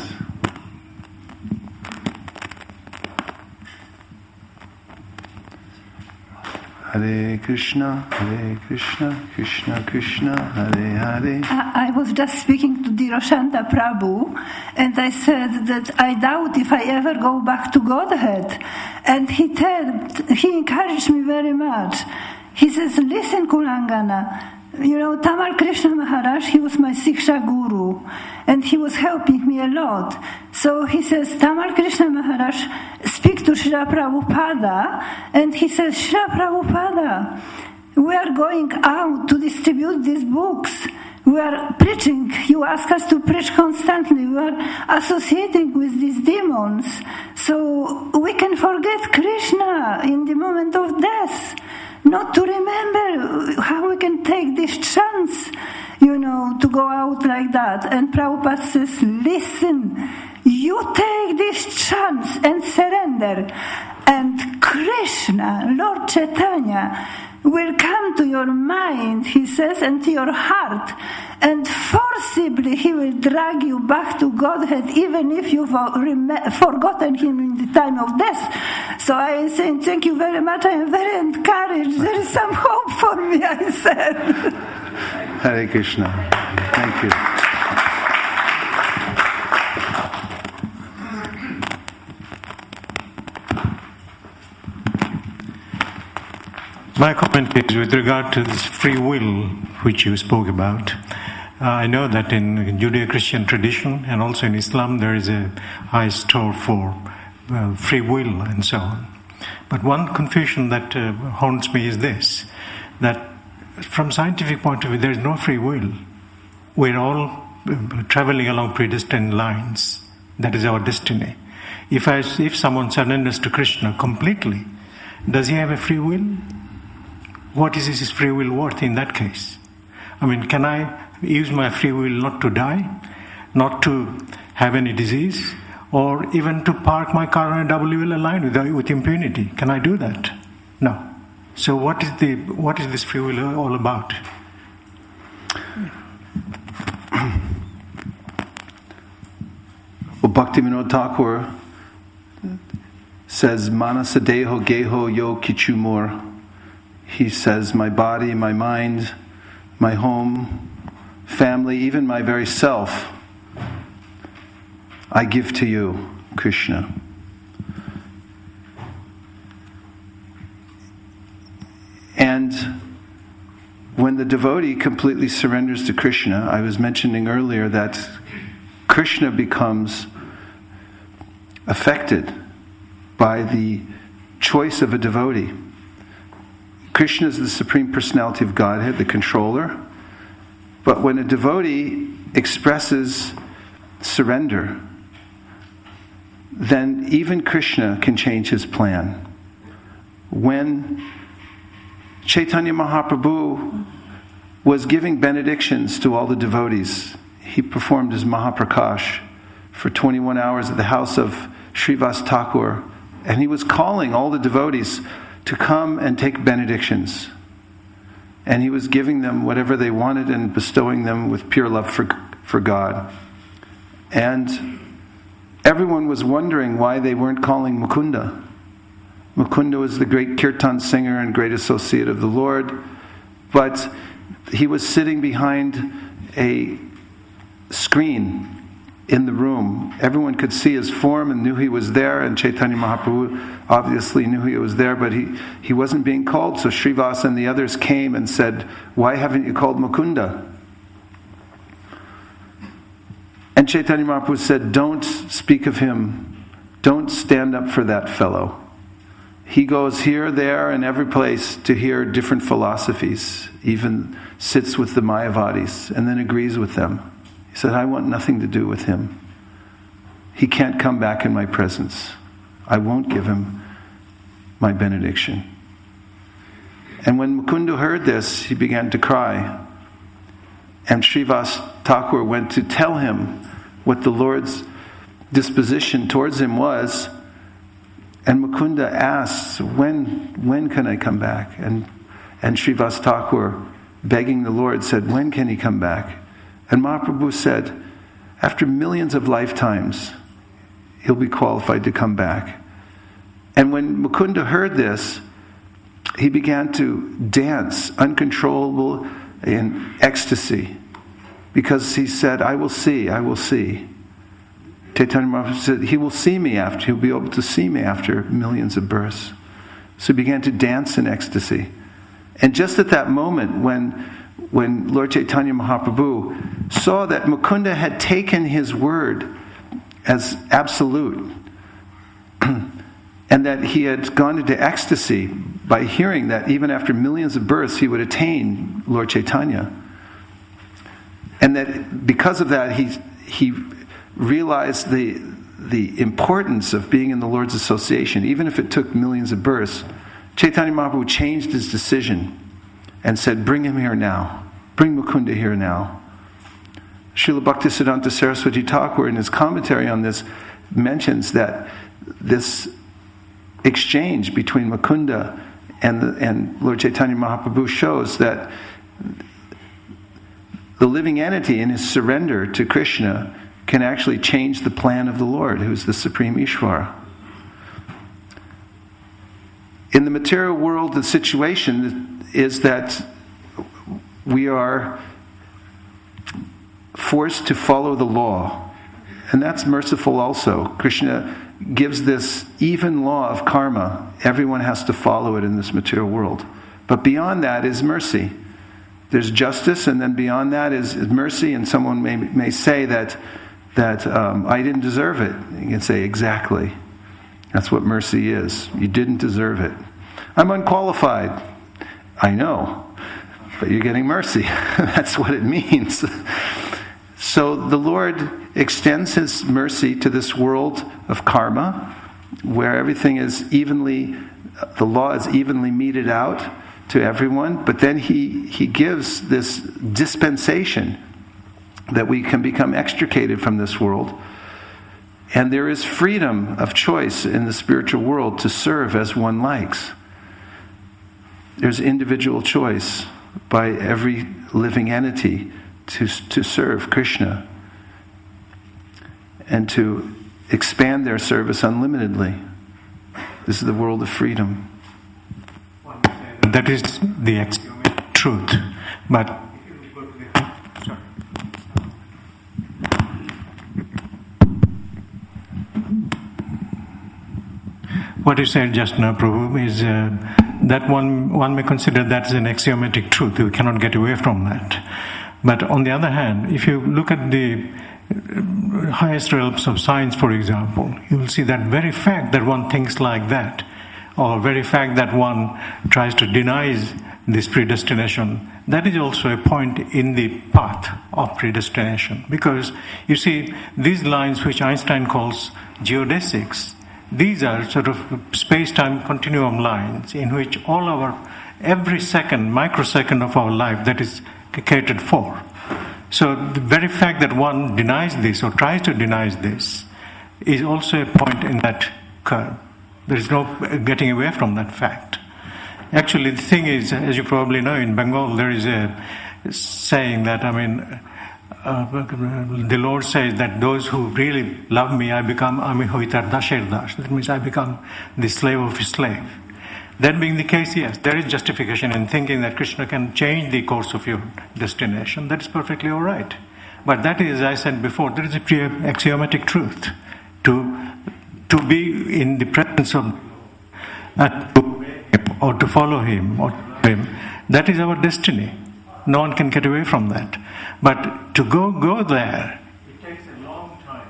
Hare Krishna, Hare Krishna, Krishna Krishna, Hare Hare. I I was just speaking to Dhiroshanta Prabhu, and I said that I doubt if I ever go back to Godhead. And he said, he encouraged me very much. He says, listen, Kulangana, you know, Tamal Krishna Maharaj, he was my Siksha Guru, and he was helping me a lot. So he says, Tamal Krishna Maharaj, speak to Srila Prabhupada, and he says, Srila Prabhupada, we are going out to distribute these books. We are preaching. You ask us to preach constantly. We are associating with these demons. So we can forget Krishna in the moment of death. Not to remember how we can take this chance, you know, to go out like that. And Prabhupada says, listen, you take this chance and surrender. And Krishna, Lord Chaitanya, will come to your mind, he says, and to your heart, and forcibly he will drag you back to Godhead, even if you've forgotten him in the time of death. So I am saying, thank you very much, I am very encouraged. There is some hope for me, I said. Hare Krishna. Thank you. My comment is with regard to this free will which you spoke about. Uh, I know that in Judeo-Christian tradition and also in Islam there is a high store for uh, free will and so on. But one confusion that uh, haunts me is this, that from scientific point of view there is no free will. We're all uh, traveling along predestined lines. That is our destiny. If, I, if someone surrenders to Krishna completely, does he have a free will? What is his free will worth in that case? I mean, can I use my free will not to die, not to have any disease, or even to park my car on a W L line with, with impunity? Can I do that? No. So what is the what is this free will all about? Well, Bhaktivinoda Thakur says, Manasa Deho Geho Yo Kichumor. He says, my body, my mind, my home, family, even my very self, I give to you, Krishna. And when the devotee completely surrenders to Krishna, I was mentioning earlier that Krishna becomes affected by the choice of a devotee. Krishna is the Supreme Personality of Godhead, the controller. But when a devotee expresses surrender, then even Krishna can change his plan. When Chaitanya Mahaprabhu was giving benedictions to all the devotees, he performed his Mahaprakash for twenty-one hours at the house of Srivas Thakur, and he was calling all the devotees to come and take benedictions. And he was giving them whatever they wanted and bestowing them with pure love for, for God. And everyone was wondering why they weren't calling Mukunda. Mukunda was the great kirtan singer and great associate of the Lord, but he was sitting behind a screen in the room. Everyone could see his form and knew he was there, and Chaitanya Mahaprabhu obviously knew he was there, but he, he wasn't being called. So Srivas and the others came and said, "Why haven't you called Mukunda?" And Chaitanya Mahaprabhu said, "Don't speak of him. Don't stand up for that fellow. He goes here, there, and every place to hear different philosophies, even sits with the Mayavadis, and then agrees with them." He said, "I want nothing to do with him. He can't come back in my presence. I won't give him my benediction." And when Mukunda heard this, he began to cry. And Srivas Thakur went to tell him what the Lord's disposition towards him was. And Mukunda asks, when when can I come back? And, and Srivas Thakur, begging the Lord, said, "When can he come back?" And Mahaprabhu said, "After millions of lifetimes, he'll be qualified to come back." And when Mukunda heard this, he began to dance, uncontrollable in ecstasy, because he said, "I will see, I will see." Chaitanya Mahaprabhu said, "He will see me after, he'll be able to see me after millions of births." So he began to dance in ecstasy. And just at that moment, when, when Lord Chaitanya Mahaprabhu saw that Mukunda had taken his word as absolute, and that he had gone into ecstasy by hearing that even after millions of births he would attain Lord Chaitanya, and that because of that he he realized the the importance of being in the Lord's association, even if it took millions of births, Chaitanya Mahaprabhu changed his decision and said, "Bring him here now. Bring Mukunda here now." Srila Bhaktisiddhanta Saraswati Thakur, in his commentary on this, mentions that this exchange between Mukunda and, the, and Lord Chaitanya Mahaprabhu shows that the living entity in his surrender to Krishna can actually change the plan of the Lord, who's the Supreme Ishvara. In the material world, the situation is that we are forced to follow the law. And that's merciful also. Krishna gives this even law of karma. Everyone has to follow it in this material world. But beyond that is mercy. There's justice, and then beyond that is, is mercy, and someone may, may say that that um, I didn't deserve it. You can say, exactly. That's what mercy is. You didn't deserve it. I'm unqualified. I know. But you're getting mercy. That's what it means. So the Lord extends his mercy to this world of karma, where everything is evenly, the law is evenly meted out to everyone, but then he, he gives this dispensation that we can become extricated from this world. And there is freedom of choice in the spiritual world to serve as one likes. There's individual choice by every living entity to, to serve Krishna and to expand their service unlimitedly. This is the world of freedom. That is the truth. But what you said just now, Prabhu, is uh, that one one may consider that as an axiomatic truth. We cannot get away from that. But on the other hand, if you look at the highest realms of science, for example, you will see that very fact that one thinks like that, or very fact that one tries to deny this predestination, that is also a point in the path of predestination. Because, you see, these lines which Einstein calls geodesics, these are sort of space-time continuum lines in which all our, every second, microsecond of our life, that is catered for. So the very fact that one denies this or tries to deny this is also a point in that curve. There is no getting away from that fact. Actually, the thing is, as you probably know, in Bengal there is a saying that, I mean, uh, the Lord says that those who really love me, I become Ami hoitar dasher dash. That means I become the slave of his slave. That being the case, yes, there is justification in thinking that Krishna can change the course of your destination. That is perfectly all right. But that is, as I said before, there is a clear axiomatic truth. To to be in the presence of, uh, to, or to follow him, or to him, that is our destiny. No one can get away from that. But to go go there, it takes a long time.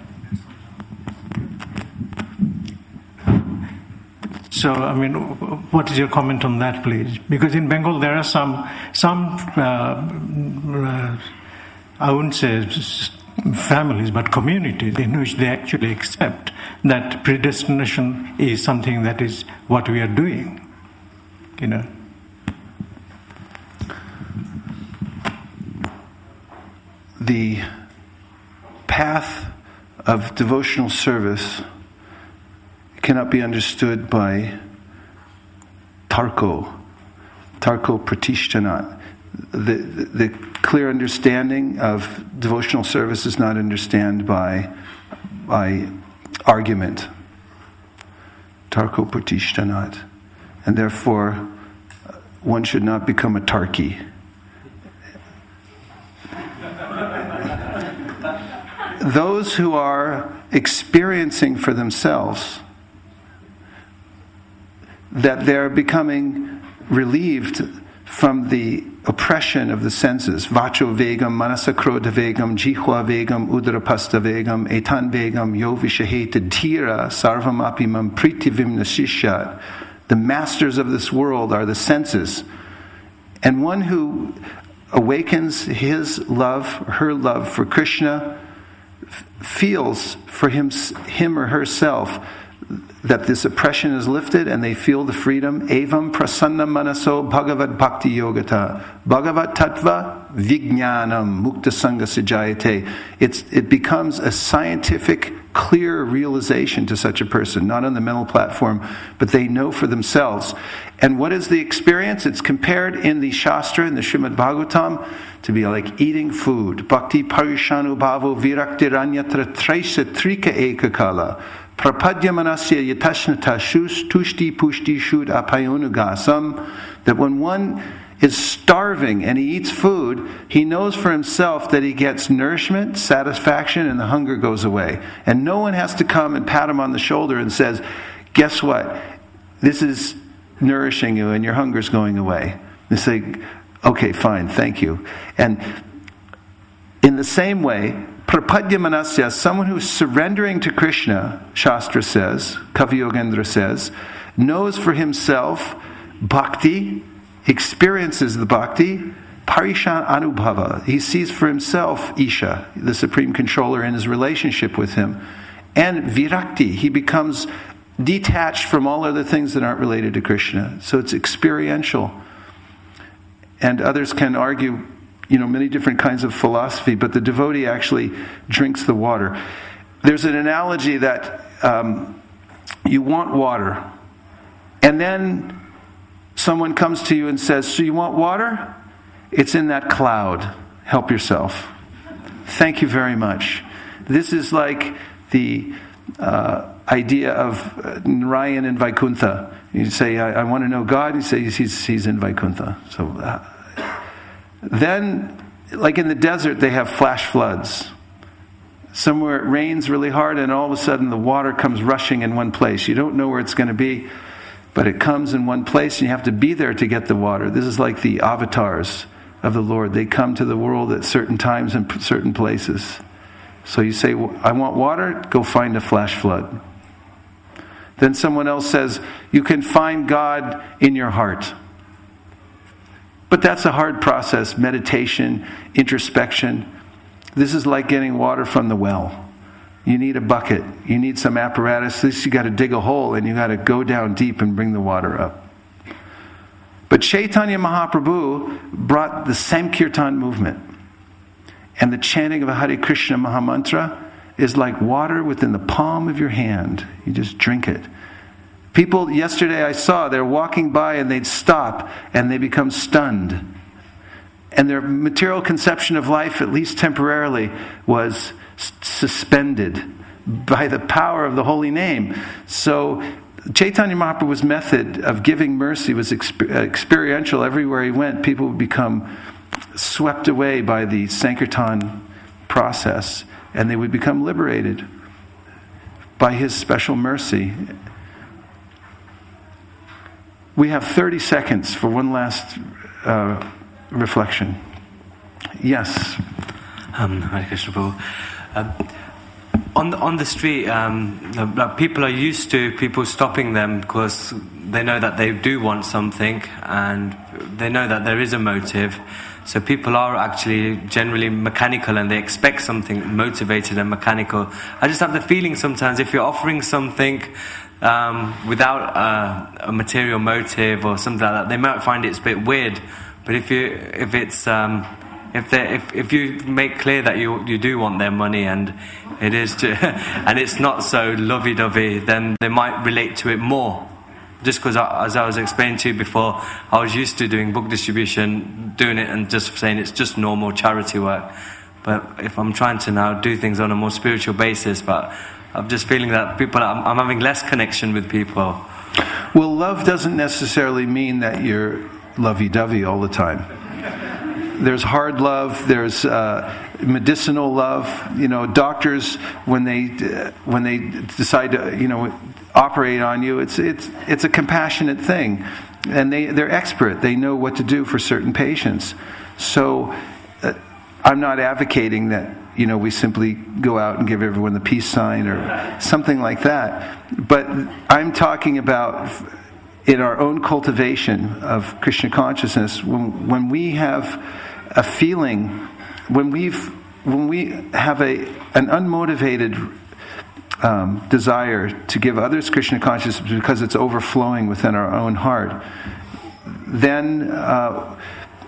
So, I mean, what is your comment on that, please? Because in Bengal there are some, some uh, uh, I wouldn't say families, but communities in which they actually accept that predestination is something that is what we are doing, you know. The path of devotional service cannot be understood by tarko, tarko pratishtanat. The, the, the clear understanding of devotional service is not understood by, by argument, tarko pratishtanat. And therefore, one should not become a tarki. Those who are experiencing for themselves that they're becoming relieved from the oppression of the senses, vacho vegam, manasa krodha vegam, jihwa vegam, udarapasta vegam, etan vegam, yo vishaheta dhira, sarvam apimam pritivim nasishat. The masters of this world are the senses. And one who awakens his love, her love for Krishna, feels for him, him or herself that this oppression is lifted and they feel the freedom. Evam prasanna manaso bhagavad bhakti yogata. Bhagavat tattva vijnanam mukta sangha sijayate. It's, it becomes a scientific, clear realization to such a person, not on the mental platform, but they know for themselves. And what is the experience? It's compared in the Shastra, in the Srimad Bhagavatam, to be like eating food. Bhakti parishanu bhavo virakti ranyatra traisa trika ekakala. Prapadya manasya yatashnata shus tushti pushti shud apayonugasam. That when one is starving and he eats food, he knows for himself that he gets nourishment, satisfaction, and the hunger goes away. And no one has to come and pat him on the shoulder and says, guess what? This is nourishing you and your hunger's going away. They say, okay, fine, thank you. And in the same way, Prapadya manasya, someone who's surrendering to Krishna, Shastra says, Kavi Yogendra says, knows for himself bhakti, experiences the bhakti, parishan anubhava. He sees for himself Isha, the Supreme Controller, in his relationship with him. And virakti, he becomes detached from all other things that aren't related to Krishna. So it's experiential. And others can argue, you know, many different kinds of philosophy, but the devotee actually drinks the water. There's an analogy that um, you want water, and then someone comes to you and says, so you want water? It's in that cloud. Help yourself. Thank you very much. This is like the uh, idea of Narayan in Vaikuntha. You say, I, I want to know God. You say, he's, he's in Vaikuntha. So uh, then, like in the desert, they have flash floods. somewhere it rains really hard and all of a sudden the water comes rushing in one place. You don't know where it's going to be, but it comes in one place and you have to be there to get the water. This is like the avatars of the Lord. They come to the world at certain times and certain places. So you say, I want water, go find a flash flood. Then someone else says, you can find God in your heart. But that's a hard process, meditation, introspection. This is like getting water from the well. You need a bucket. You need some apparatus. At least you got to dig a hole and you got to go down deep and bring the water up. But Chaitanya Mahaprabhu brought the Sankirtan movement. And the chanting of a Hare Krishna Mahamantra is like water within the palm of your hand. You just drink it. People, yesterday I saw, they're walking by and they'd stop and they become stunned. And their material conception of life, at least temporarily, was s- suspended by the power of the holy name. So Chaitanya Mahaprabhu's method of giving mercy was exper- experiential. Everywhere he went, people would become swept away by the Sankirtan process, and they would become liberated by his special mercy. We have thirty seconds for one last uh, reflection. Yes. Um, Hare Krishna Prabhu. Um, on the, on the street, um, uh, people are used to people stopping them because they know that they do want something and they know that there is a motive. So people are actually generally mechanical and they expect something motivated and mechanical. I just have the feeling sometimes if you're offering something um, without uh, a material motive or something like that, they might find it's a bit weird. But if you if it's um, if they if if you make clear that you you do want their money and it is to, and it's not so lovey-dovey, then they might relate to it more. Just because, as I was explaining to you before, I was used to doing book distribution, doing it and just saying it's just normal charity work. But if I'm trying to now do things on a more spiritual basis, but I'm just feeling that people, I'm, I'm having less connection with people. Well, love doesn't necessarily mean that you're lovey-dovey all the time. There's hard love. There's uh, medicinal love. You know, doctors when they uh, when they decide to you know operate on you, it's it's it's a compassionate thing, and they they're expert. They know what to do for certain patients. So uh, I'm not advocating that you know we simply go out and give everyone the peace sign or something like that. But I'm talking about in our own cultivation of Krishna consciousness, when, when we have a feeling, when we've, when we have a an unmotivated um, desire to give others Krishna consciousness because it's overflowing within our own heart, then uh,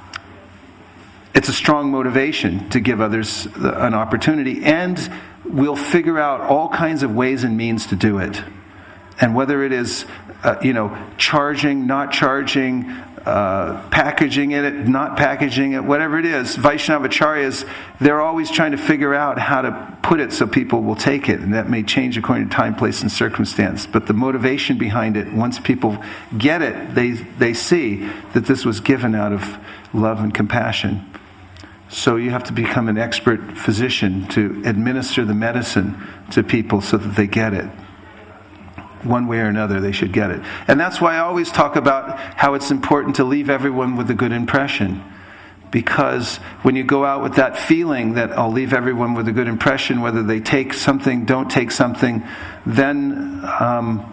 it's a strong motivation to give others an opportunity, and we'll figure out all kinds of ways and means to do it. And whether it is, uh, you know, charging, not charging, uh, packaging it, not packaging it, whatever it is, Vaishnavacharyas, they're always trying to figure out how to put it so people will take it. And that may change according to time, place, and circumstance. But the motivation behind it, once people get it, they they see that this was given out of love and compassion. So you have to become an expert physician to administer the medicine to people so that they get it. One way or another, they should get it. And that's why I always talk about how it's important to leave everyone with a good impression. Because when you go out with that feeling that I'll leave everyone with a good impression, whether they take something, don't take something, then um,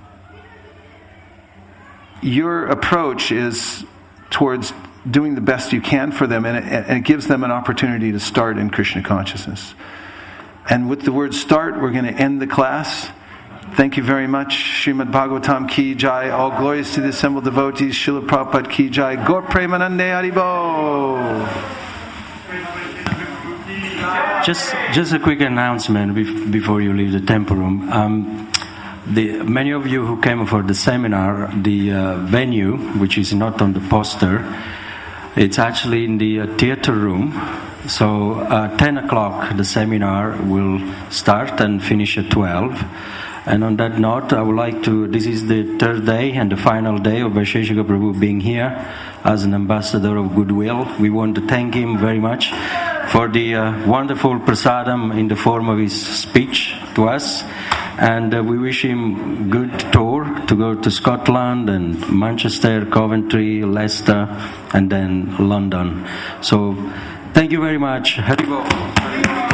your approach is towards doing the best you can for them, and it, and it gives them an opportunity to start in Krishna consciousness. And with the word start, we're going to end the class. Thank you very much. Srimad Bhagavatam ki jai. All glories to the assembled devotees. Srila Prabhupada ki jai. Gaur Premanande Haribo. Just, just a quick announcement before you leave the temple room. Um, the, many of you who came for the seminar, the uh, venue, which is not on the poster, it's actually in the uh, theater room. So uh, ten o'clock the seminar will start and finish at twelve. And on that note, I would like to, this is the third day and the final day of Vaisheshika Prabhu being here as an ambassador of goodwill. We want to thank him very much for the uh, wonderful prasadam in the form of his speech to us. And uh, we wish him good tour to go to Scotland and Manchester, Coventry, Leicester, and then London. So thank you very much. Hari Bol.